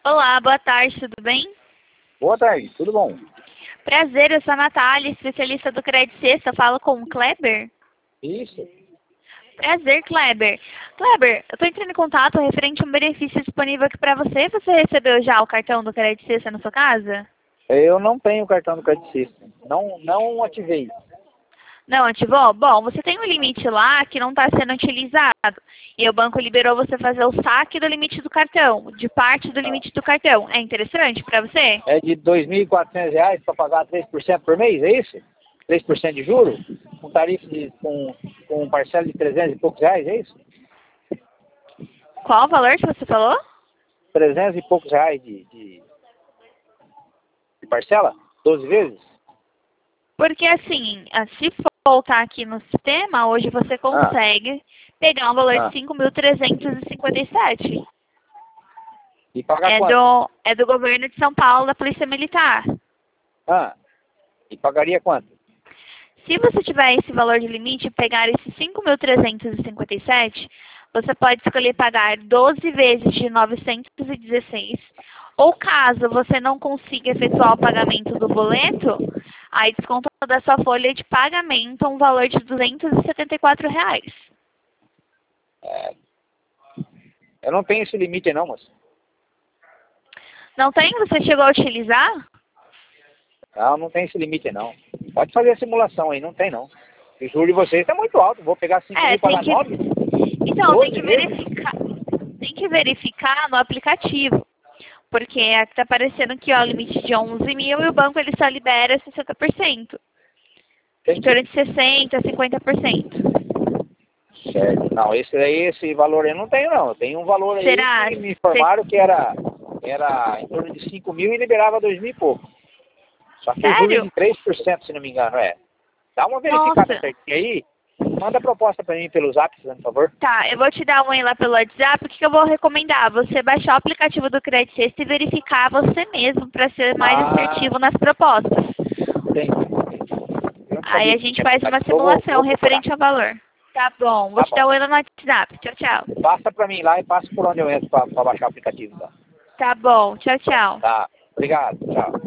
Olá, boa tarde, tudo bem? Boa tarde, tudo bom? Prazer, eu sou a Natália, especialista do Crédito Sexta. Falo com o Kleber? Isso. Prazer, Kleber. Kleber, eu estou entrando em contato referente a um benefício disponível aqui para você. Você recebeu já o cartão do Crédito Sexta na sua casa? Eu não tenho cartão do Crédito System. Não ativei. Não ativou? Bom, você tem um limite lá que não está sendo utilizado. E o banco liberou você fazer o saque do limite do cartão, de parte do limite do cartão. É interessante para você? É de R$ 2.400 para pagar 3% por mês, é isso? 3% de juros? Com tarifa com parcela de 300 e poucos reais, é isso? Qual o valor que você falou? 300 e poucos reais de parcela? 12 vezes? Porque assim, se voltar aqui no sistema, hoje você consegue pegar um valor de 5.357. E pagar quanto? É do governo de São Paulo, da Polícia Militar. E pagaria quanto? Se você tiver esse valor de limite e pegar esses 5.357, você pode escolher pagar 12 vezes de 916. Ou caso você não consiga efetuar o pagamento do boleto, aí desconta da sua folha de pagamento um valor de R$ 274. Eu não tenho esse limite não, moço. Não tem? Você chegou a utilizar? Não tem esse limite não. Pode fazer a simulação aí, não tem não. O juro de vocês está muito alto. Vou pegar 5 mil e pagar 9? Então, tem que verificar. Tem que verificar no aplicativo. Porque aqui está aparecendo que ó, o limite de 11 mil e o banco ele só libera 60%. Em torno de 60%, 50%. Certo. Não, esse valor aí eu não tenho não. Eu tenho um valor aí Será? que me informaram que era em torno de 5 mil e liberava 2 mil e pouco. Só que o juro é de 3%, se não me engano, é. Dá uma verificada certinha aí. Manda a proposta para mim pelo Zap, por favor. Tá, eu vou te dar um aí lá pelo WhatsApp. O que eu vou recomendar? Você baixar o aplicativo do Crédito Sexta e verificar você mesmo para ser mais assertivo nas propostas. Aí a gente faz uma simulação referente ao valor. Tá bom, vou te dar um aí no WhatsApp. Tchau, tchau. Passa para mim lá e passa por onde eu entro para baixar o aplicativo. Tá bom, tchau, tchau. Tá, obrigado, tchau.